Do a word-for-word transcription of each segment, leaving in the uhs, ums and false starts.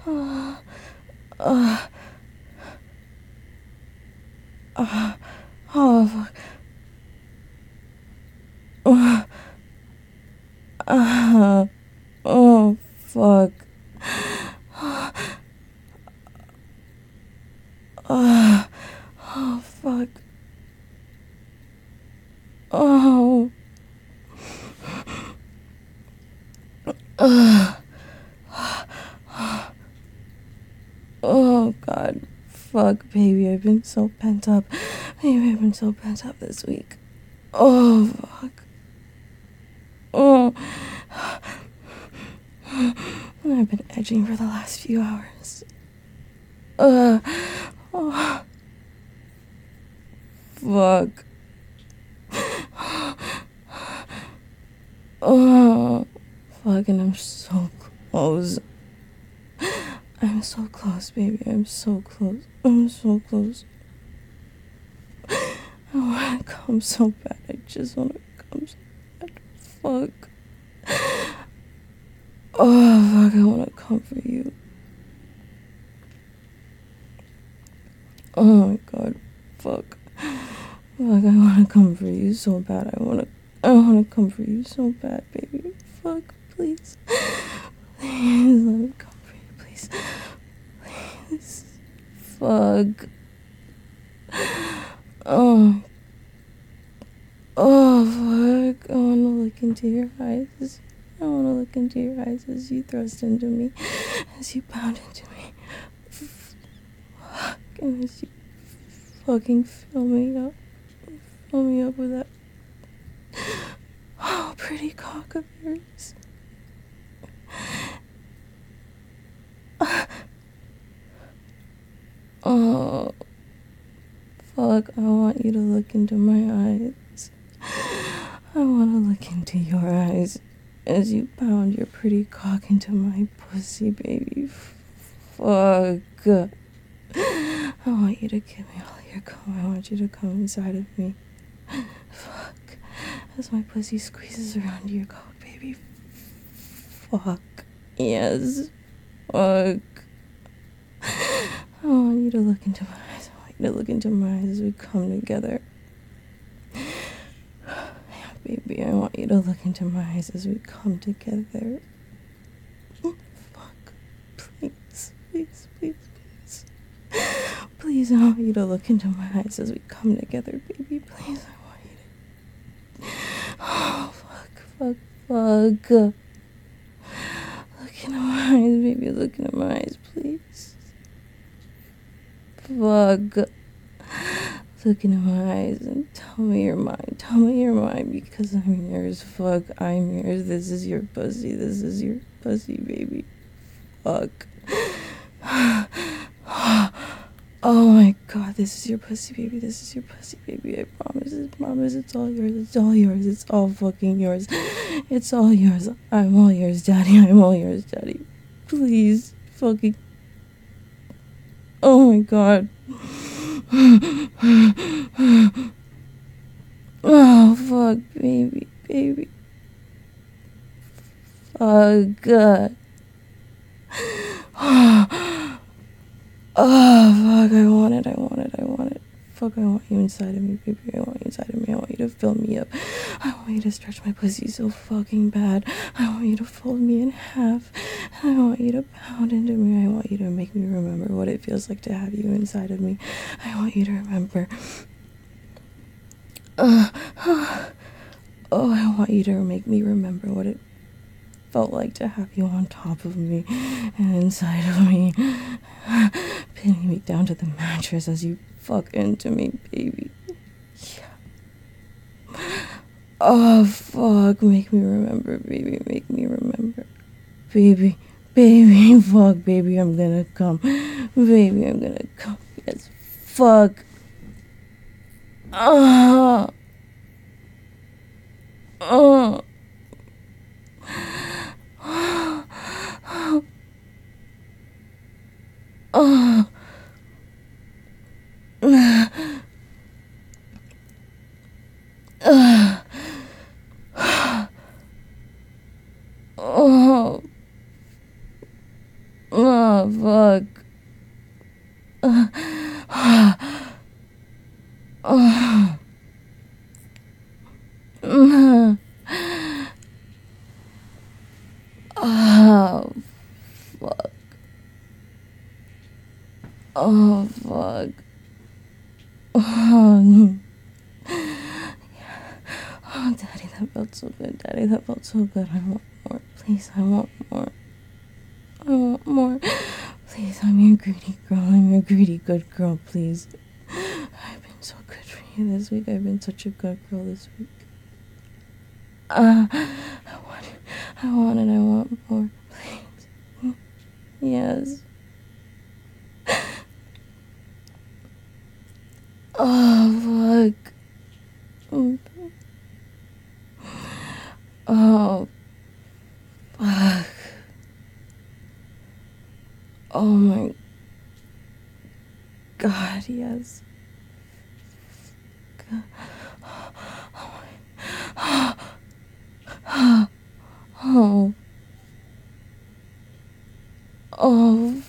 Uh, uh, uh, oh, fuck. Uh, uh, oh, fuck. Uh, oh, fuck. Oh. Uh, oh, God. Fuck, baby. I've been so pent up. Baby, I've been so pent up this week. Oh, fuck. Oh. I've been edging for the last few hours. Uh. Oh. Fuck. Oh. Fuck, and I'm so close. I'm so close, baby. I'm so close. I'm so close. I want to come so bad. I just want to come so bad. Fuck. Oh, fuck. I want to come for you. Oh my god. Fuck. Fuck. I want to come for you so bad. I want to. I want to come for you so bad, baby. Fuck. Please. Please let me come for you, please. Please. Fuck. Oh. Oh, fuck. I want to look into your eyes. I want to look into your eyes as you thrust into me, as you pound into me. Fuck. And as you fucking fill me up. Fill me up with that. Oh, pretty cock of yours. Oh, fuck. I want you to look into my eyes. I want to look into your eyes as you pound your pretty cock into my pussy, baby. Fuck. I want you to give me all your cum. I want you to come inside of me. Fuck. As my pussy squeezes around your cock, baby. Fuck. Yes. Fuck. I want you to look into my eyes. I want you to look into my eyes as we come together. Yeah, baby, I want you to look into my eyes as we come together. Fuck. Please, please, please, please. Please, I want you to look into my eyes as we come together, baby. Please, I want you to. Oh, fuck, fuck, fuck. Look into my eyes, baby. Look into my eyes, please. Fuck. Look into my eyes and tell me you're mine. Tell me you're mine because I'm yours. Fuck, I'm yours. This is your pussy. This is your pussy, baby. Fuck. Oh my god, this is your pussy, baby. This is your pussy, baby. I promise. I promise. It's all yours. It's all yours. It's all fucking yours. It's all yours. I'm all yours, daddy. I'm all yours, daddy. Please, fucking. Oh my god. Oh, fuck, baby, baby. Fuck. Oh, fuck, I want it, I want it, I want it. Fuck, I want you inside of me, baby. I want you inside of me. I want you to fill me up. I want you to stretch my pussy so fucking bad. I want you to fold me in half. I want you to pound into me. I want you to make me remember what it feels like to have you inside of me. I want you to remember. Uh, oh, I want you to make me remember what it felt like to have you on top of me and inside of me, pinning me down to the mattress as you fuck into me, baby. Yeah. Oh, fuck. Make me remember, baby. Make me remember. Baby. Baby. Fuck, baby. I'm gonna come. Baby, I'm gonna come. Yes. Fuck. Ah. Oh. Oh. Uh. Oh. Oh, fuck. Uh, uh, uh, oh, fuck. Oh, fuck. Oh, oh, Daddy, that felt so good. Daddy, that felt so good. I want more. Please, I want more. I want more. Please, I'm your greedy girl. I'm your greedy good girl, please. I've been so good for you this week. I've been such a good girl this week. Uh, I want it. I want it. I want more. Please. Yes. Oh, fuck. Oh, fuck. Oh my God, yes. God. Oh my. Oh. Oh.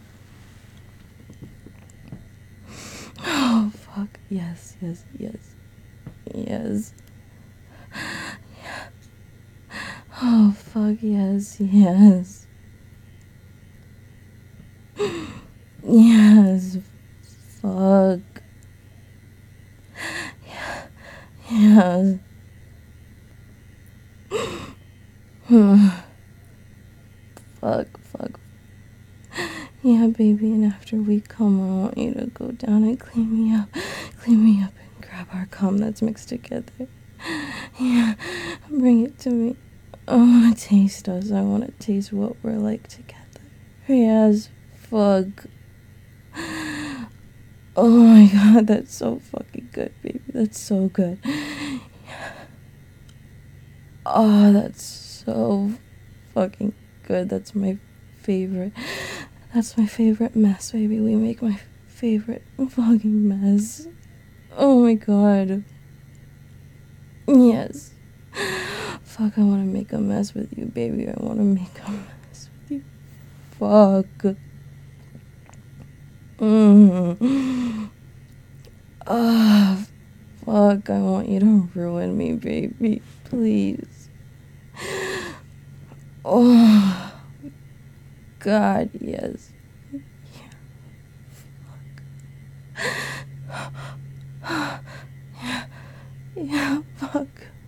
Oh, fuck. Yes, yes, yes. Yes. Oh, fuck, yes, yes. Yes. Fuck. Yeah. Yes. Fuck, fuck. Yeah, baby, and after we come, I want you to go down and clean me up. Clean me up and grab our cum that's mixed together. Yeah, bring it to me. I want to taste us. I want to taste what we're like together. Yes, fuck. Oh my God, that's so fucking good, baby. That's so good. Oh, that's so fucking good. That's my favorite. That's my favorite mess, baby. We make my favorite fucking mess. Oh my God. Yes. Fuck, I want to make a mess with you, baby. I want to make a mess with you. Fuck. Mm. Ah, fuck. I want you to ruin me, baby. Please. Oh, God, yes. Yeah. Yeah. Yeah, fuck.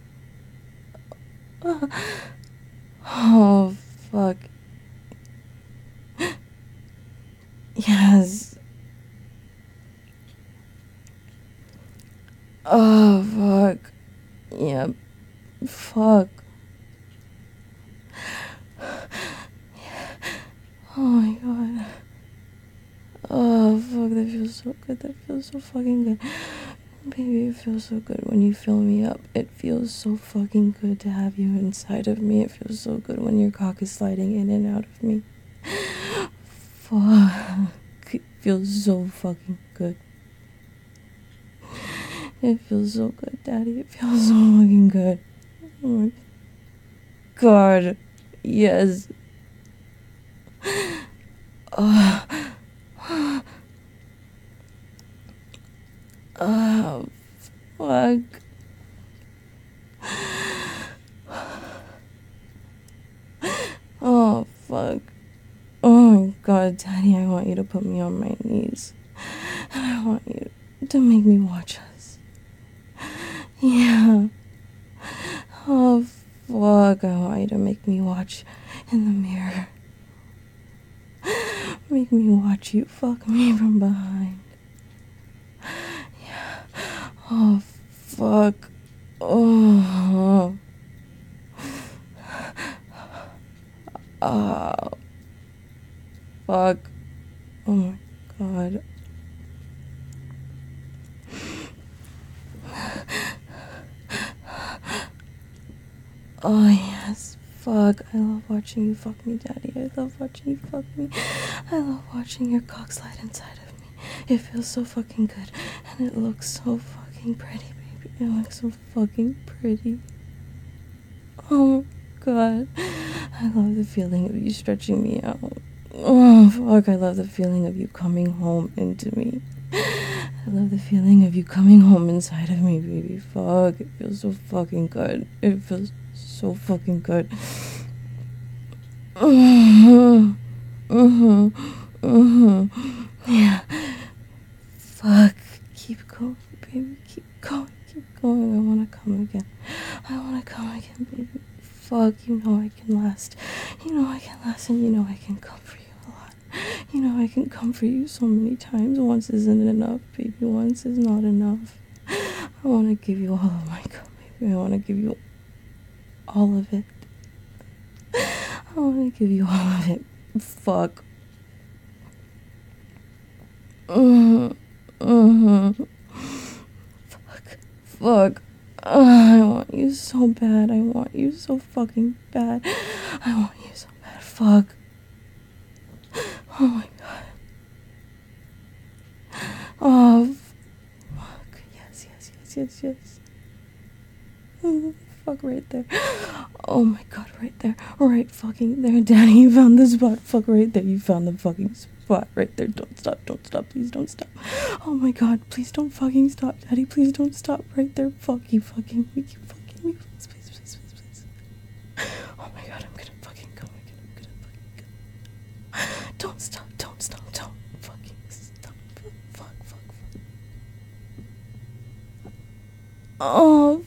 Oh, fuck. Yes. Oh, fuck. Yeah. Fuck. Oh my God. Oh, fuck. That feels so good. That feels so fucking good. Baby, it feels so good when you fill me up. It feels so fucking good to have you inside of me. It feels so good when your cock is sliding in and out of me. Fuck. It feels so fucking good. It feels so good, Daddy. It feels so fucking good. Oh my God. Yes. Oh. Oh, fuck. Oh, fuck. Oh my God, Daddy, I want you to put me on my knees. And I want you to make me watch us. Yeah. Oh, fuck. I want you to make me watch in the mirror. Make me watch you fuck me from behind. Yeah. Oh, fuck. Oh. Oh. Fuck. Oh my God. Oh, yes. Fuck. I love watching you fuck me, Daddy. I love watching you fuck me. I love watching your cock slide inside of me. It feels so fucking good. And it looks so fucking pretty, baby. It looks so fucking pretty. Oh, my God. I love the feeling of you stretching me out. Oh, fuck, I love the feeling of you coming home into me. I love the feeling of you coming home inside of me, baby. Fuck, it feels so fucking good. It feels so fucking good. Mm-hmm. Mm-hmm. Mm-hmm. Yeah. Fuck. Keep going, baby. Keep going. Keep going. I wanna come again. I wanna come again, baby. Fuck, you know I can last. You know I can last, and you know I can come for you a lot. You know I can come for you so many times. Once isn't enough, baby. Once is not enough. I wanna give you all of my cup, baby. I wanna give you all of it. I wanna give you all of it. Fuck. Mm-hmm. Mm-hmm. Fuck. Fuck. Uh, I want you so bad. I want you so fucking bad. I want you so bad. Fuck. Oh my god. Oh, fuck. Yes, yes, yes, yes, yes. Mm, fuck right there. Oh my god, right there. Right fucking there. Daddy, you found the spot. Fuck right there. You found the fucking spot right there. Don't stop. Don't stop. Please don't stop. Oh my god. Please don't fucking stop, Daddy. Please don't stop right there. Fuck you fucking me. You fucking me. Please, please, please, please, please. Oh my god, I'm gonna fucking go again. I'm gonna fucking go. Don't stop. Don't stop. Don't fucking stop. Fuck, fuck, fuck. Oh.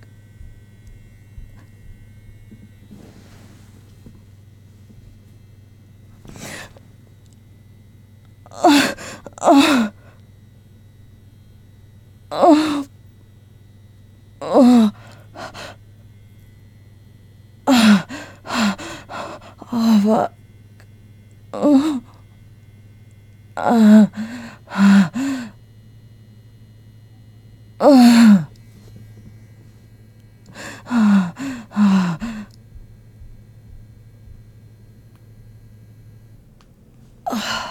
Uh, uh, uh, uh, uh, oh, fuck. Uh, uh, uh, uh, uh,